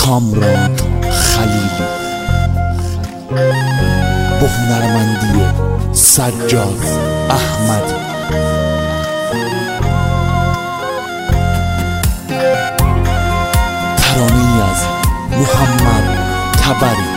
کامران خلیلی با هنرمندی سجاد احمدی. ترانه‌ای از محمد تبری.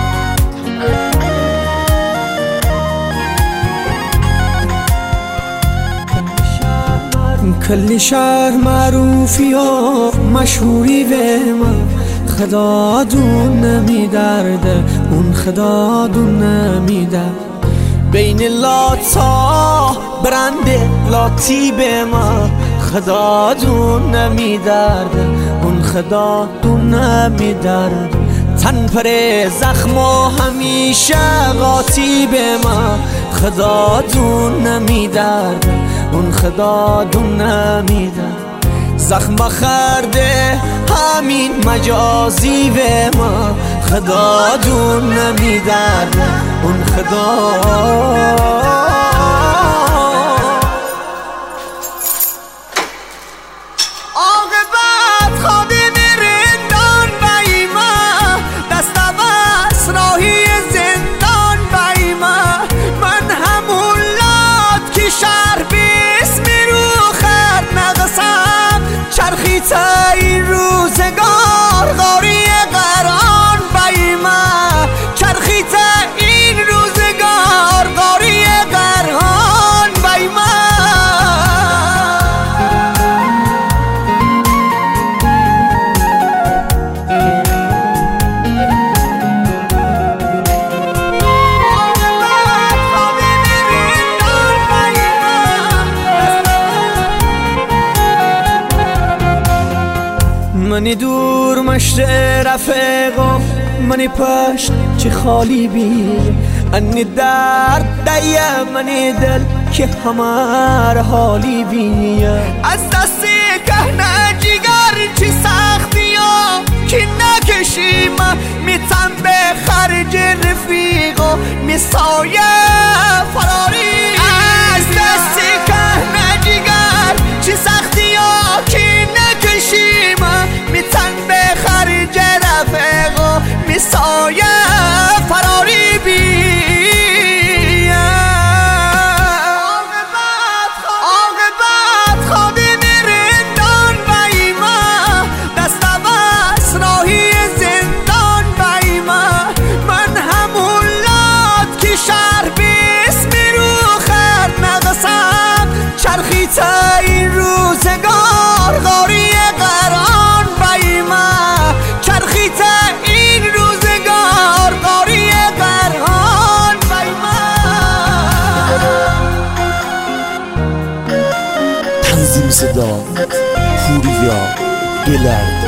کلی شهر معروفی و مشهوری به من، خدا دون نمیدرده، اون خدا دون نمیدرد. بین لاتا برنده لاتی به من، خدا دون نمیدرده، اون خدا دون نمیدرد. تن پر زخم و همیشه قاطی به من، خدا دون نمیدرده، اون خدا دون نمیدرد. زخم بخرده همین مجازی به ما، خدا دون نمیدرده، اون خدا. این روزگار غاری قران بایما، چرخیت این روزگار غاری قران بایما. منی دور مشت رفیقم، منی پشت چه خالی بی، انی درد دیم منی دل که همار حالی بی. از دستی کهنه جگر چی سختی ها که نکشیم، میتن به خرج رفیق و میسایه فراری. از دستی کهنه جگر چی سختی ها که نکشیم، میتن به خرج رفیق و میسایه فراری بی. عاقبت خوابی رندان بایما، دست بس راهی زندان بایما. من همون لات که شهر بیس میرو خرد نقصم، چرخیت این روزگار غاری قران بایما، چرخیت این روزگار غاری قران بایما. تنظیم صدا پوریا گلرد.